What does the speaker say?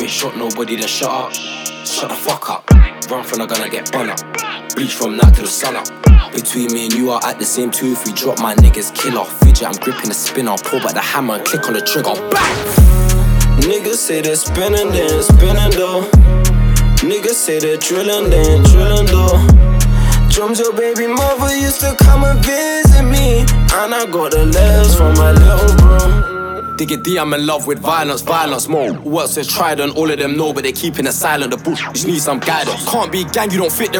ain't shot nobody, then shut up. Shut the fuck up. Run from the gun, I get bun up. Bleach from night to the sun up. Between me and you are at the same two. If we drop my niggas killer. Fidget, I'm gripping the spinner. Pull back the hammer and click on the trigger. Bang! Niggas say they're spinning, then spinning though. Niggas say they're drilling, then drilling though. Drums, your baby mother used to come and visit me, and I got the letters from my little bro. Diggy D, I'm in love with violence, violence more. Works is tried and all of them know, but they keeping it silent. The bush just need some guidance. Can't be gang, you don't fit the